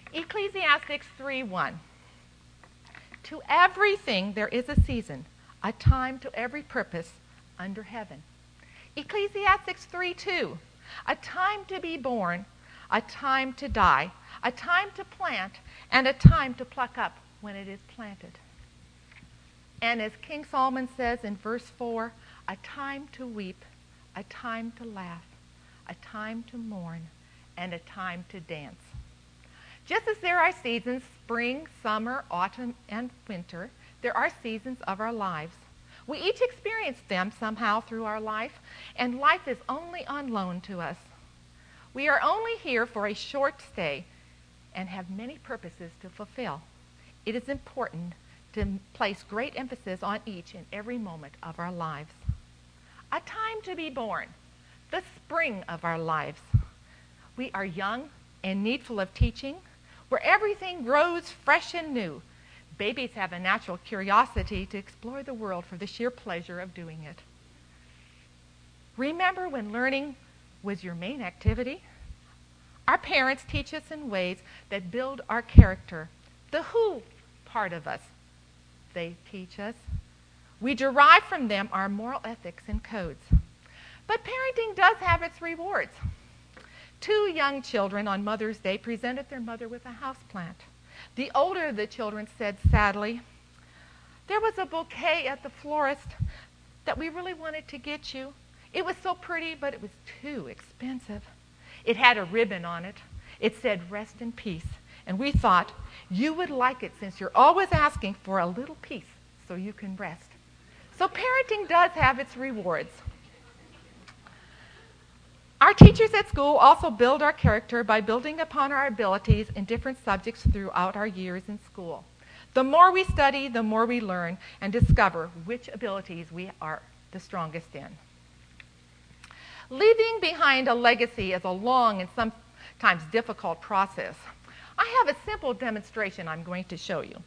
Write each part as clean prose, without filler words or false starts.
Ecclesiastes 3:1. To everything there is a season, a time to every purpose under heaven. Ecclesiastes 3:2. A time to be born, a time to die, a time to plant, and a time to pluck up when it is planted. And as King Solomon says in verse 4, a time to weep, a time to laugh, a time to mourn, and a time to dance. Just as there are seasons, spring, summer, autumn, and winter, there are seasons of our lives. We each experience them somehow through our life, and life is only on loan to us. We are only here for a short stay and have many purposes to fulfill. It is important to place great emphasis on each and every moment of our lives. A time to be born, the spring of our lives. We are young and needful of teaching, where everything grows fresh and new. Babies have a natural curiosity to explore the world for the sheer pleasure of doing it. Remember when learning was your main activity? Our parents teach us in ways that build our character, the who part of us. They teach us. We derive from them our moral ethics and codes. But parenting does have its rewards. 2 young children on Mother's Day presented their mother with a houseplant. The older of the children said sadly, "There was a bouquet at the florist that we really wanted to get you. It was so pretty, but it was too expensive. It had a ribbon on it. It said, 'Rest in peace.' And we thought you would like it since you're always asking for a little peace so you can rest." So parenting does have its rewards. Our teachers at school also build our character by building upon our abilities in different subjects throughout our years in school. The more we study, the more we learn and discover which abilities we are the strongest in. Leaving behind a legacy is a long and sometimes difficult process. I have a simple demonstration I'm going to show you.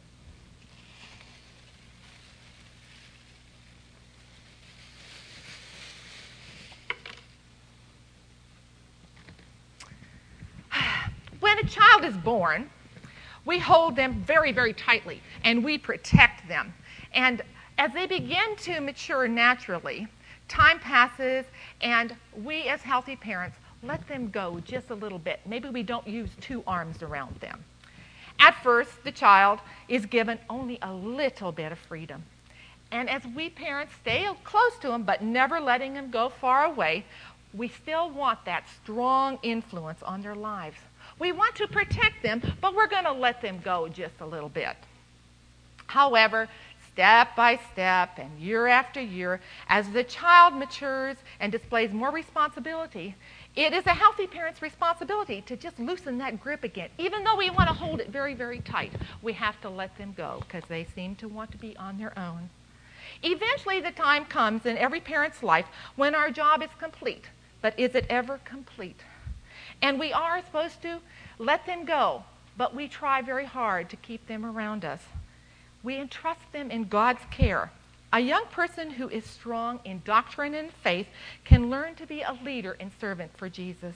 When a child is born, we hold them very, very tightly, and we protect them. And as they begin to mature naturally, time passes, and we as healthy parents let them go just a little bit. Maybe we don't use 2 arms around them. At first, the child is given only a little bit of freedom. And as we parents stay close to them, but never letting them go far away, we still want that strong influence on their lives. We want to protect them, but we're going to let them go just a little bit. However, step by step and year after year, as the child matures and displays more responsibility, it is a healthy parent's responsibility to just loosen that grip again. Even though we want to hold it very, very tight, we have to let them go because they seem to want to be on their own. Eventually, the time comes in every parent's life when our job is complete. But is it ever complete? And we are supposed to let them go, but we try very hard to keep them around us. We entrust them in God's care. A young person who is strong in doctrine and faith can learn to be a leader and servant for Jesus.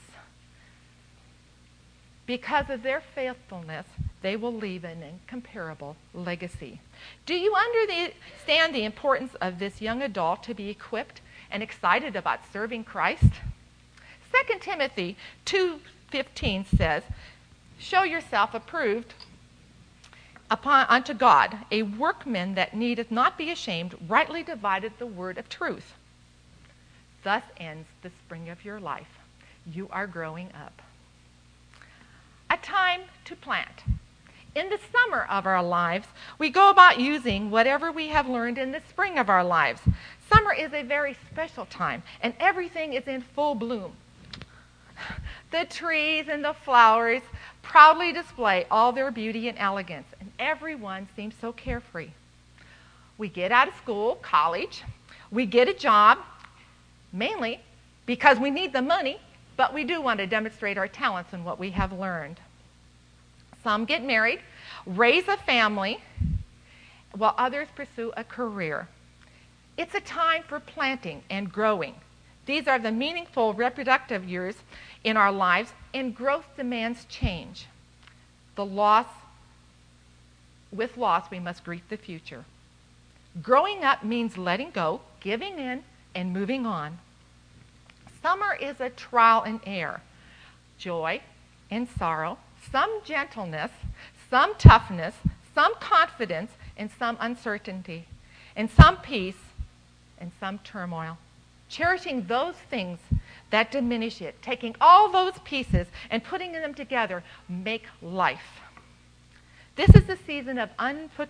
Because of their faithfulness, they will leave an incomparable legacy. Do you understand the importance of this young adult to be equipped and excited about serving Christ? 2 Timothy 2:15 says, "Show yourself approved unto God, a workman that needeth not be ashamed, rightly divided the word of truth." Thus ends the spring of your life. You are growing up. A time to plant. In the summer of our lives, we go about using whatever we have learned in the spring of our lives. Summer is a very special time, and everything is in full bloom. The trees and the flowers proudly display all their beauty and elegance, and everyone seems so carefree. We get out of school, college, we get a job, mainly because we need the money, but we do want to demonstrate our talents and what we have learned. Some get married, raise a family, while others pursue a career. It's a time for planting and growing. These are the meaningful reproductive years in our lives, and growth demands change. With loss, we must greet the future. Growing up means letting go, giving in, and moving on. Summer is a trial and error, joy and sorrow, some gentleness, some toughness, some confidence, and some uncertainty, and some peace, and some turmoil. Cherishing those things that diminish it, taking all those pieces and putting them together, make life. This is the season of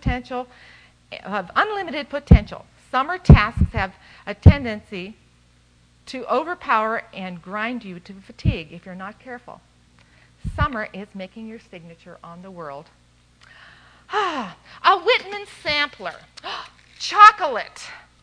unlimited potential. Summer tasks have a tendency to overpower and grind you to fatigue if you're not careful. Summer is making your signature on the world. A Whitman sampler. Chocolate.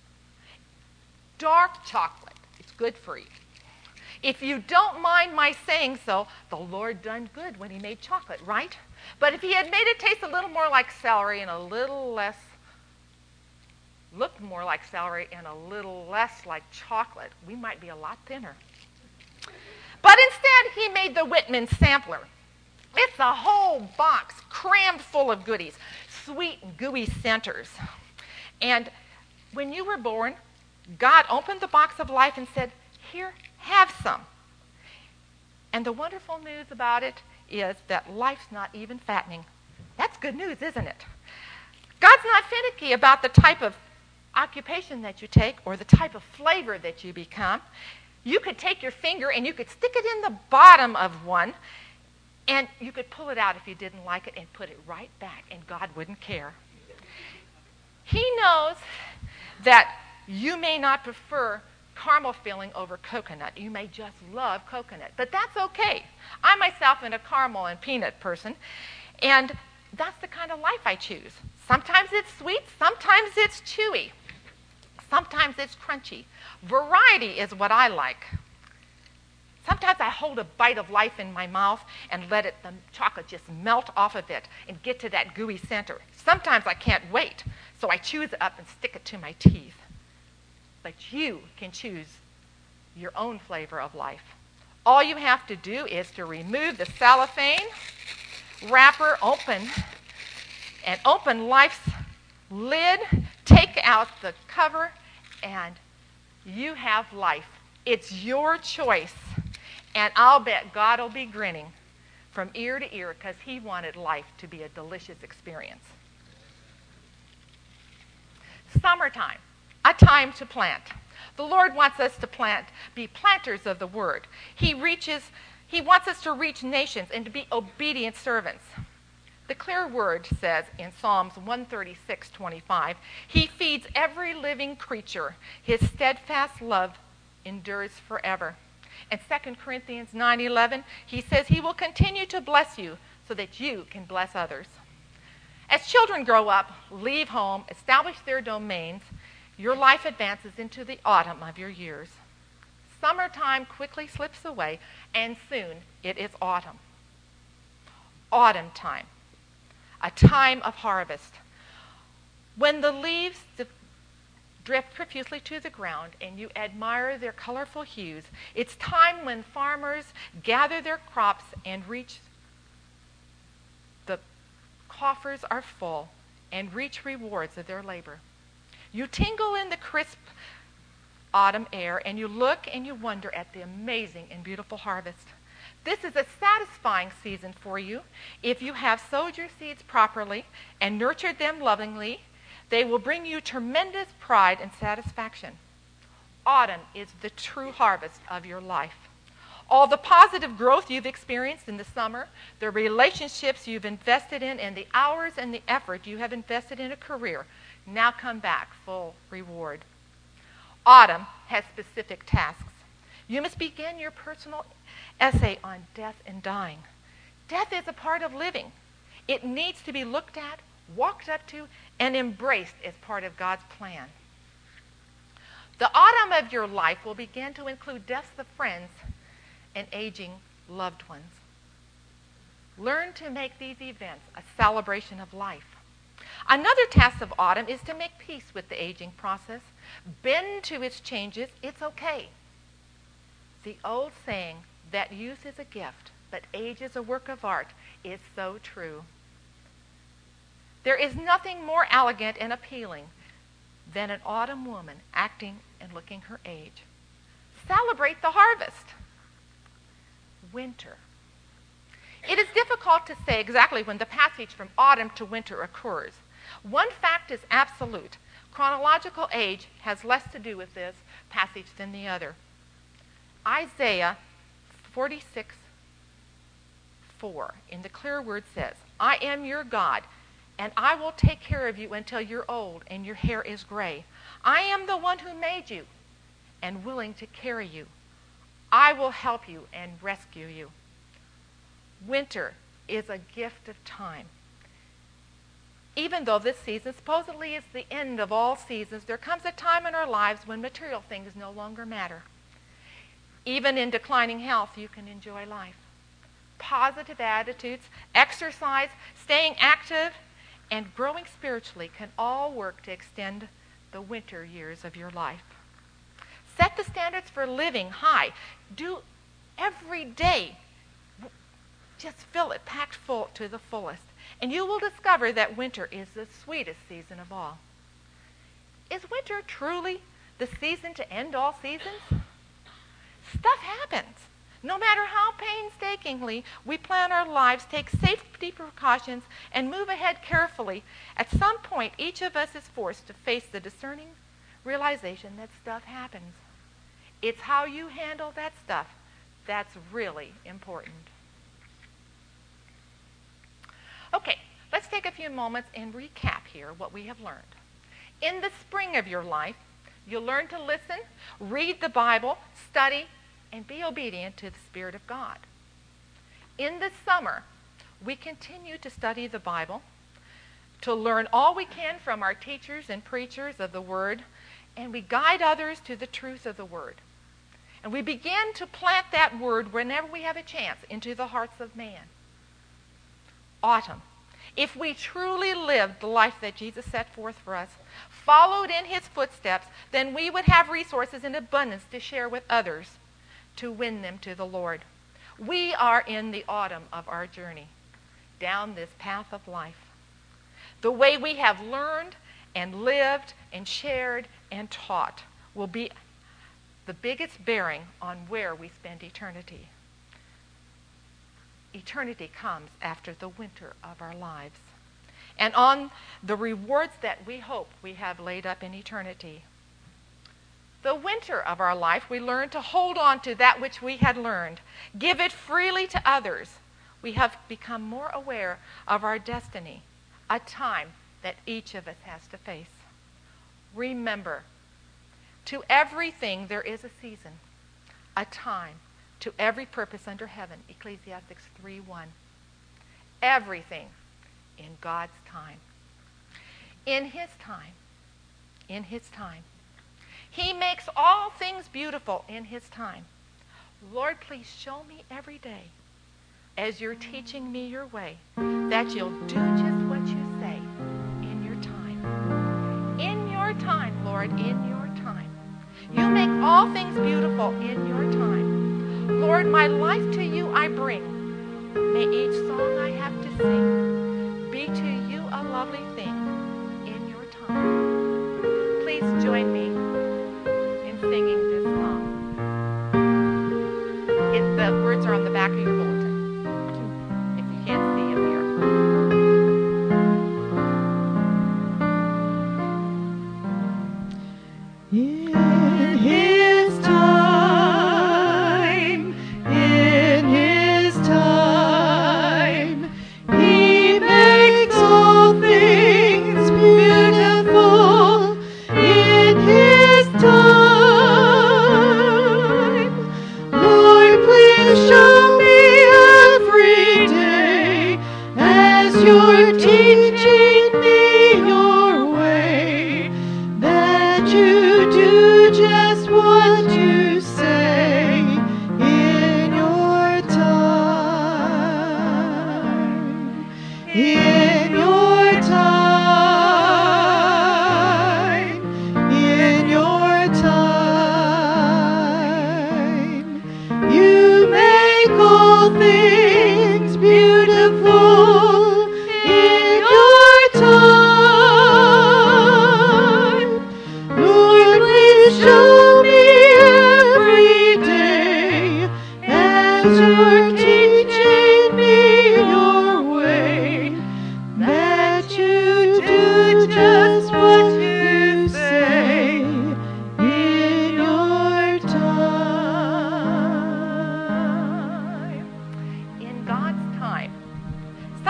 Dark chocolate. It's good for you. If you don't mind my saying so, the Lord done good when he made chocolate, right? But if he had made it taste a little more like celery and a little less, look more like celery and a little less like chocolate, we might be a lot thinner. But instead, he made the Whitman sampler. It's a whole box crammed full of goodies, sweet and gooey centers. And when you were born, God opened the box of life and said, here, have some. And the wonderful news about it is that life's not even fattening. That's good news, isn't it? God's not finicky about the type of occupation that you take or the type of flavor that you become. You could take your finger and you could stick it in the bottom of one, and you could pull it out if you didn't like it and put it right back, and God wouldn't care. He knows that you may not prefer caramel filling over coconut. You may just love coconut, but that's okay. I myself am a caramel and peanut person, and that's the kind of life I choose. Sometimes it's sweet, sometimes it's chewy, sometimes it's crunchy. Variety is what I like. Sometimes I hold a bite of life in my mouth and let the chocolate just melt off of it and get to that gooey center. Sometimes I can't wait, so I chew it up and stick it to my teeth. But you can choose your own flavor of life. All you have to do is to remove the cellophane wrapper, open life's lid, take out the cover, and you have life. It's your choice. And I'll bet God will be grinning from ear to ear because he wanted life to be a delicious experience. Summertime, a time to plant. The Lord wants us to be planters of the word. He wants us to reach nations and to be obedient servants. The clear word says in Psalms 136:25, he feeds every living creature. His steadfast love endures forever. In 2 Corinthians 9:11, he says he will continue to bless you so that you can bless others. As children grow up, leave home, establish their domains, your life advances into the autumn of your years. Summertime quickly slips away, and soon it is autumn. Autumn time, a time of harvest. When the leaves drift profusely to the ground and you admire their colorful hues, it's time when farmers gather their crops and the coffers are full and reach rewards of their labor. You tingle in the crisp autumn air and you look and you wonder at the amazing and beautiful harvest. This is a satisfying season for you. If you have sowed your seeds properly and nurtured them lovingly, they will bring you tremendous pride and satisfaction. Autumn is the true harvest of your life. All the positive growth you've experienced in the summer, the relationships you've invested in, and the hours and the effort you have invested in a career now come back full reward. Autumn has specific tasks. You must begin your personal essay on death and dying. Death is a part of living. It needs to be looked at, walked up to, and embraced as part of God's plan. The autumn of your life will begin to include deaths of friends and aging loved ones. Learn to make these events a celebration of life. Another task of autumn is to make peace with the aging process. Bend to its changes. It's okay. The old saying that youth is a gift, but age is a work of art is so true. There is nothing more elegant and appealing than an autumn woman acting and looking her age. Celebrate the harvest. Winter. It is difficult to say exactly when the passage from autumn to winter occurs. One fact is absolute. Chronological age has less to do with this passage than the other. Isaiah 46:4 in the clear word says, I am your God, and I will take care of you until you're old and your hair is gray. I am the one who made you and willing to carry you. I will help you and rescue you. Winter is a gift of time. Even though this season supposedly is the end of all seasons, there comes a time in our lives when material things no longer matter. Even in declining health, you can enjoy life. Positive attitudes, exercise, staying active, and growing spiritually can all work to extend the winter years of your life. Set the standards for living high. Do every day. Just fill it, packed full to the fullest. And you will discover that winter is the sweetest season of all. Is winter truly the season to end all seasons? Stuff happens. No matter how painstakingly we plan our lives, take safety precautions, and move ahead carefully, at some point each of us is forced to face the discerning realization that stuff happens. It's how you handle that stuff that's really important. Okay, let's take a few moments and recap here what we have learned. In the spring of your life, you'll learn to listen, read the Bible, study, and be obedient to the Spirit of God. In the summer, we continue to study the Bible, to learn all we can from our teachers and preachers of the Word, and we guide others to the truth of the Word. And we begin to plant that Word whenever we have a chance into the hearts of man. Autumn. If we truly lived the life that Jesus set forth for us, followed in his footsteps, then we would have resources in abundance to share with others to win them to the Lord. We are in the autumn of our journey down this path of life. The way we have learned and lived and shared and taught will be the biggest bearing on where we spend eternity. Eternity comes after the winter of our lives, and on the rewards that we hope we have laid up in eternity. The winter of our life, we learn to hold on to that which we had learned, give it freely to others. We have become more aware of our destiny, a time that each of us has to face. Remember, to everything there is a season, a time, to every purpose under heaven, Ecclesiastes 3:1. Everything in God's time. In his time. In his time. He makes all things beautiful in his time. Lord, please show me every day, as you're teaching me your way, that you'll do just what you say in your time. In your time, Lord, in your time. You make all things beautiful in your time. Lord, my life to you I bring. May each song I have to sing be to you a lovely thing in your time. Please join me in singing this song. The words are on the back of your bulletin, if you can't see them here. In his time, he makes all things beautiful. In his time, Lord, please show me every day as you're teaching me your way, that you do just what you say in your time. In your time. In your time. You make all things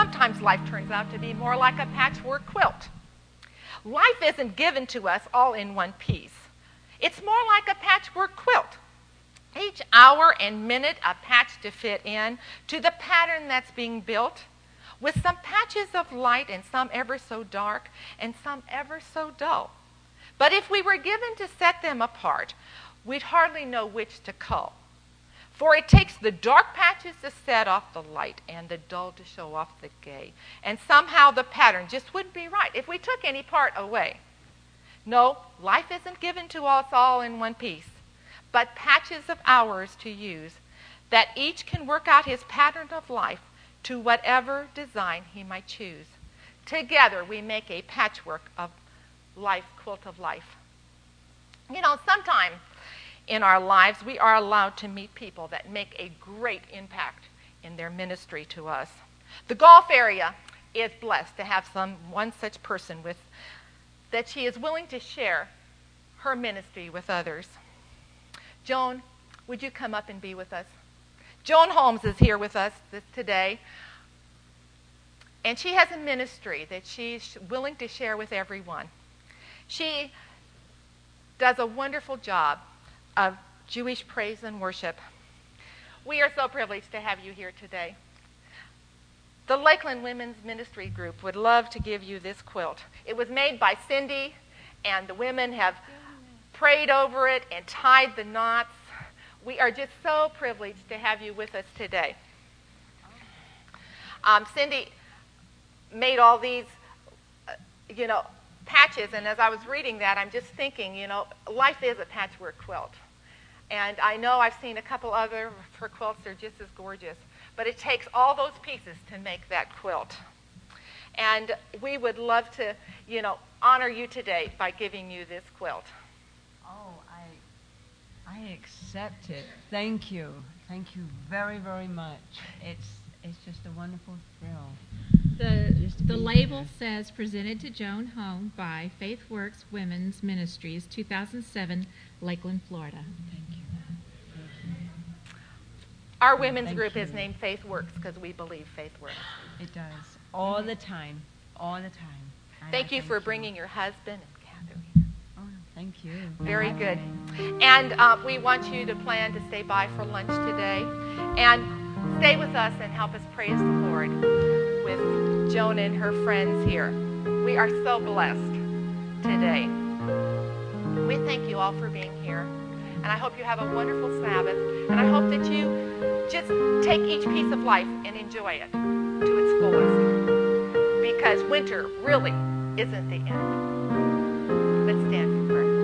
sometimes life turns out to be more like a patchwork quilt. Life isn't given to us all in one piece. It's more like a patchwork quilt. Each hour and minute a patch to fit in to the pattern that's being built, with some patches of light and some ever so dark and some ever so dull. But if we were given to set them apart, we'd hardly know which to cull. For it takes the dark patches to set off the light and the dull to show off the gay. And somehow the pattern just wouldn't be right if we took any part away. No, life isn't given to us all in one piece, but patches of hours to use that each can work out his pattern of life to whatever design he might choose. Together we make a patchwork of life, quilt of life. You know, sometime in our lives we are allowed to meet people that make a great impact in their ministry to us. The Gulf area is blessed to have one such person with that she is willing to share her ministry with others. Joan, would you come up and be with us? Joan Holmes is here with us today, and she has a ministry that she's willing to share with everyone. She does a wonderful job of Jewish praise and worship. We are so privileged to have you here today. The Lakeland Women's Ministry Group would love to give you this quilt. It was made by Cindy, and the women have prayed over it and tied the knots. We are just so privileged to have you with us today. Cindy made all these, patches, and as I was reading that, I'm just thinking, life is a patchwork quilt. And I know I've seen a couple other of her quilts. They're just as gorgeous. But it takes all those pieces to make that quilt. And we would love to, honor you today by giving you this quilt. Oh, I accept it. Thank you. Thank you very, very much. It's just a wonderful thrill. The label says presented to Joan Holmes by Faith Works Women's Ministries, 2007, Lakeland, Florida. Thank you. Our women's Thank group you. is named Faith Works because we believe faith works. It does. All the time. All the time. And Thank I you for bringing your husband and Catherine. Oh, thank you. Very good. And we want you to plan to stay by for lunch today. And stay with us and help us praise the Lord with Joan and her friends here. We are so blessed today. We thank you all for being here. And I hope you have a wonderful Sabbath. And I hope that you just take each piece of life and enjoy it to its fullest. Because winter really isn't the end. Let's stand for prayer.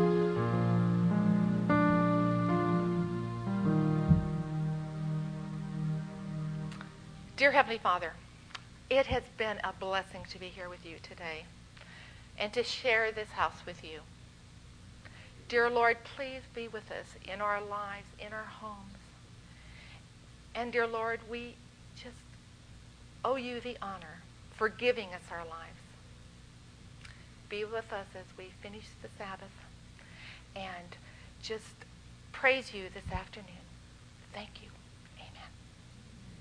Dear Heavenly Father, it has been a blessing to be here with you today and to share this house with you. Dear Lord, please be with us in our lives, in our homes. And dear Lord, we just owe you the honor for giving us our lives. Be with us as we finish the Sabbath and just praise you this afternoon. Thank you.